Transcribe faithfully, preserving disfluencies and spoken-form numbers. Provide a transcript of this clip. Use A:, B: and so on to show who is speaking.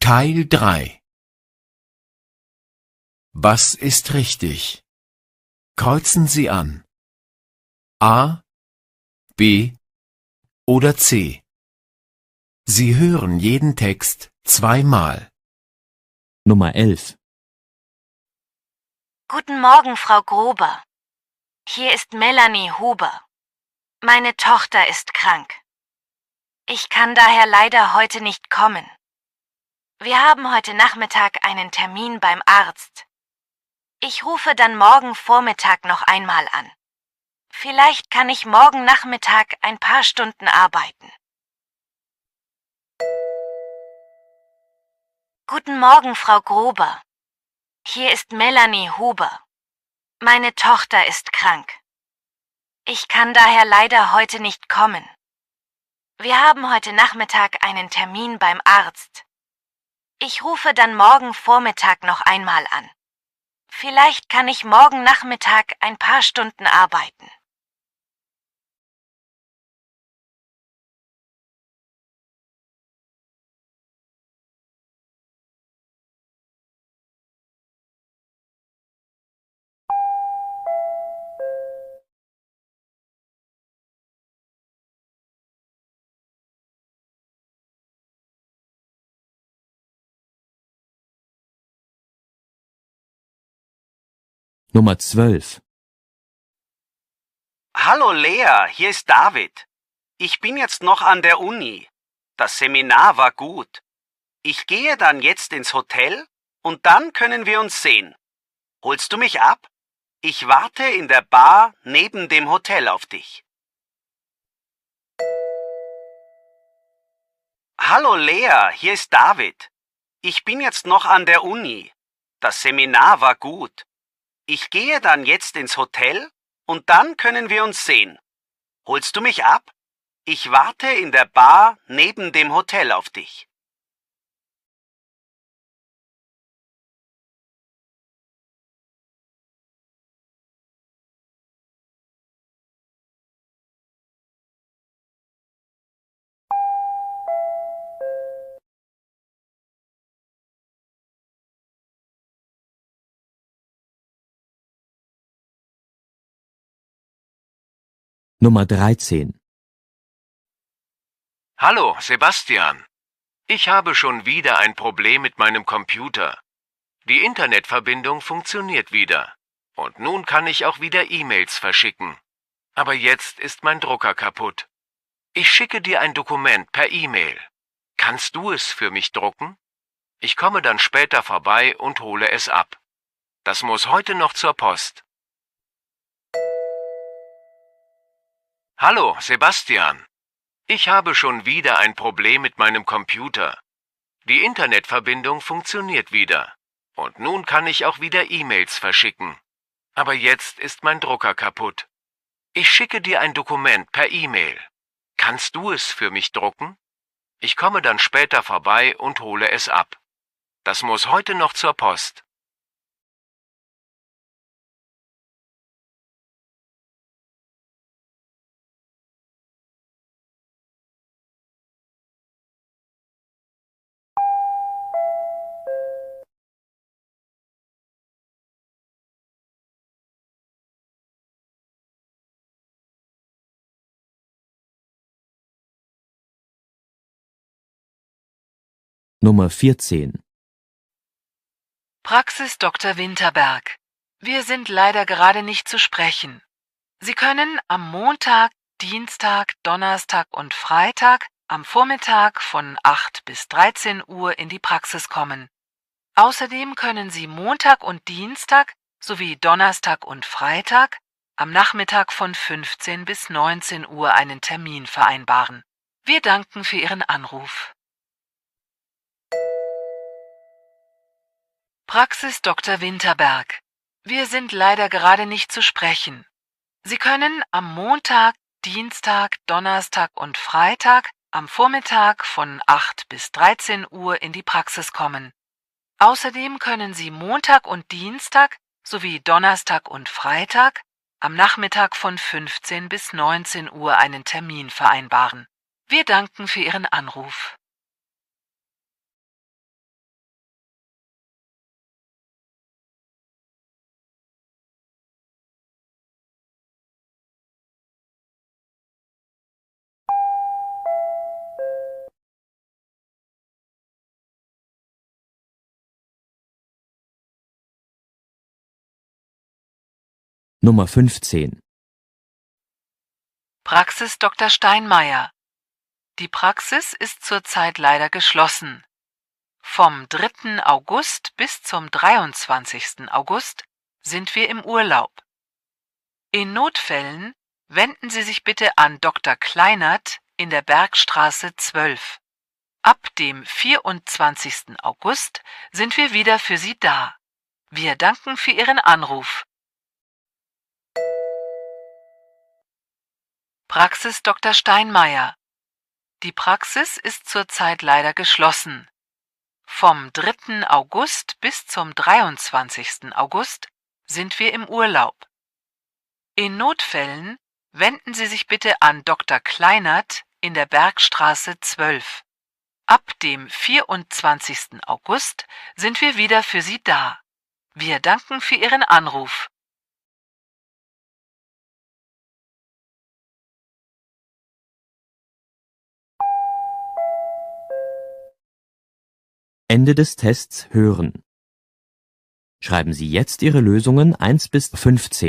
A: Teil drei. Was ist richtig? Kreuzen Sie an. A, B oder C. Sie hören jeden Text zweimal.
B: Nummer elf.
C: Guten Morgen, Frau Gruber. Hier ist Melanie Huber. Meine Tochter ist krank. Ich kann daher leider heute nicht kommen. Wir haben heute Nachmittag einen Termin beim Arzt. Ich rufe dann morgen Vormittag noch einmal an. Vielleicht kann ich morgen Nachmittag ein paar Stunden arbeiten. Guten Morgen, Frau Gruber. Hier ist Melanie Huber. Meine Tochter ist krank. Ich kann daher leider heute nicht kommen. Wir haben heute Nachmittag einen Termin beim Arzt. Ich rufe dann morgen Vormittag noch einmal an. Vielleicht kann ich morgen Nachmittag ein paar Stunden arbeiten.
B: Nummer zwölf.
D: Hallo Lea, hier ist David. Ich bin jetzt noch an der Uni. Das Seminar war gut. Ich gehe dann jetzt ins Hotel und dann können wir uns sehen. Holst du mich ab? Ich warte in der Bar neben dem Hotel auf dich. Hallo Lea, hier ist David. Ich bin jetzt noch an der Uni. Das Seminar war gut. Ich gehe dann jetzt ins Hotel und dann können wir uns sehen. Holst du mich ab? Ich warte in der Bar neben dem Hotel auf dich.
B: Nummer dreizehn.
A: Hallo, Sebastian. Ich habe schon wieder ein Problem mit meinem Computer. Die Internetverbindung funktioniert wieder. Und nun kann ich auch wieder E-Mails verschicken. Aber jetzt ist mein Drucker kaputt. Ich schicke dir ein Dokument per E-Mail. Kannst du es für mich drucken? Ich komme dann später vorbei und hole es ab. Das muss heute noch zur Post. Hallo, Sebastian. Ich habe schon wieder ein Problem mit meinem Computer. Die Internetverbindung funktioniert wieder. Und nun kann ich auch wieder E-Mails verschicken. Aber jetzt ist mein Drucker kaputt. Ich schicke dir ein Dokument per E-Mail. Kannst du es für mich drucken? Ich komme dann später vorbei und hole es ab. Das muss heute noch zur Post.
B: Nummer vierzehn.
E: Praxis Doktor Winterberg. Wir sind leider gerade nicht zu sprechen. Sie können am Montag, Dienstag, Donnerstag und Freitag am Vormittag von acht bis dreizehn Uhr in die Praxis kommen. Außerdem können Sie Montag und Dienstag sowie Donnerstag und Freitag am Nachmittag von fünfzehn bis neunzehn Uhr einen Termin vereinbaren. Wir danken für Ihren Anruf. Praxis Doktor Winterberg. Wir sind leider gerade nicht zu sprechen. Sie können am Montag, Dienstag, Donnerstag und Freitag am Vormittag von acht bis dreizehn Uhr in die Praxis kommen. Außerdem können Sie Montag und Dienstag sowie Donnerstag und Freitag am Nachmittag von fünfzehn bis neunzehn Uhr einen Termin vereinbaren. Wir danken für Ihren Anruf.
B: Nummer fünfzehn.
E: Praxis Doktor Steinmeier. Die Praxis ist zurzeit leider geschlossen. Vom dritten August bis zum dreiundzwanzigsten August sind wir im Urlaub. In Notfällen wenden Sie sich bitte an Doktor Kleinert in der Bergstraße zwölf. Ab dem vierundzwanzigsten August sind wir wieder für Sie da. Wir danken für Ihren Anruf. Praxis Doktor Steinmeier. Die Praxis ist zurzeit leider geschlossen. Vom dritten August bis zum dreiundzwanzigsten August sind wir im Urlaub. In Notfällen wenden Sie sich bitte an Doktor Kleinert in der Bergstraße zwölf. Ab dem vierundzwanzigsten August sind wir wieder für Sie da. Wir danken für Ihren Anruf.
B: Ende des Tests hören. Schreiben Sie jetzt Ihre Lösungen eins bis fünfzehn.